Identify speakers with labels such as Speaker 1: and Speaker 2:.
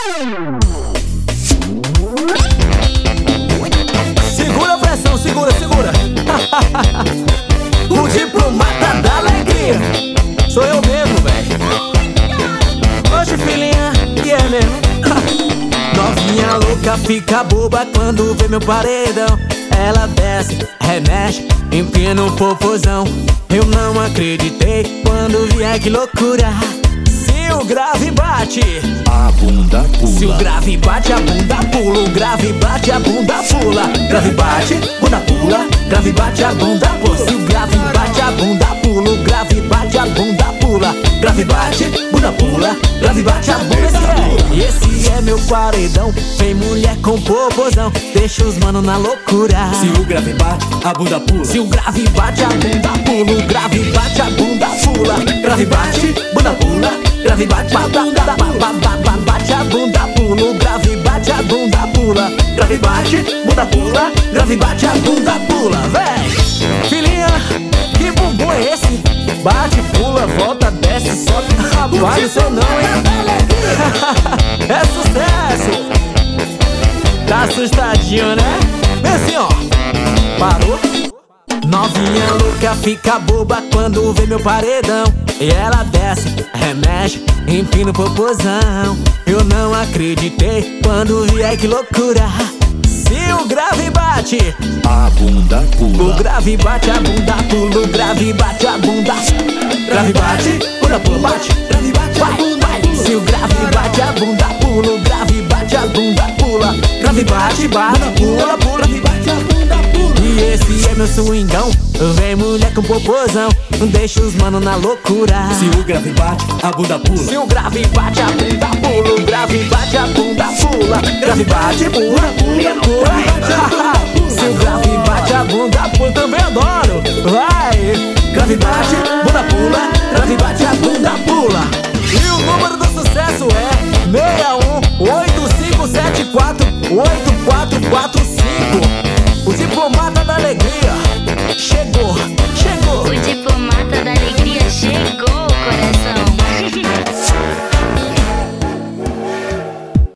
Speaker 1: Segura a pressão, segura, segura. O diplomata da alegria. Sou eu mesmo, velho. Oxe, filhinha, que é mesmo? Novinha louca fica boba quando vê meu paredão. Ela desce, remexe, empina o popozão. Eu não acreditei quando vi, ai que loucura. Se o grave bate,
Speaker 2: a bunda pula.
Speaker 1: Se o grave bate, a bunda pula. O grave bate, a bunda pula. Grave bate, bunda pula. Grave bate, a bunda pula. Se o grave bate, a bunda pula. O grave bate, a bunda pula. Grave bate, bunda pula. Grave bate, a bunda pula. E esse é meu paredão. Vem mulher com popozão, deixa os mano na loucura.
Speaker 2: Se o grave bate, a bunda pula.
Speaker 1: Se o grave bate, a bunda pula. O grave bate, a bunda pula. Grave bate, bunda pula. Grave bate, a bunda bate, a bunda pula. O grave bate, a bunda pula. Grave bate, bunda pula. Grave bate, a bunda pula. Véi, filhinha, que bumbum é esse? Bate, pula, volta, desce, sobe. Rapaz, não sei não, hein? É sucesso. Tá assustadinho, né? Vem assim, ó. Parou. Novinha louca fica boba quando vê meu paredão. E ela desce, remexe, empina o popozão. Eu não acreditei quando vi, ai que loucura. Se o grave bate,
Speaker 2: a bunda pula.
Speaker 1: O grave bate, a bunda pula. O grave bate, a bunda. Grave bate, bunda pula, bate. Grave bate, vai, vai. Se o grave bate, a bunda pula. O grave bate, a bunda pula. Grave bate, bate, pula, pula. Grave bate, a bunda pula. E esse é meu swingão. Vem mulher com popozão, deixa os mano na loucura.
Speaker 2: Se o grave bate, a bunda pula.
Speaker 1: Se o grave bate, a bunda pula. O grave bate, a bunda pula. Grave bate, pula, pula, pula. Se o grave bate, a bunda pula. Também adoro. Vai. Grave bate, bunda pula. Grave bate, a bunda pula. E o número do sucesso é 6185748445. O diplomata da alegria chegou.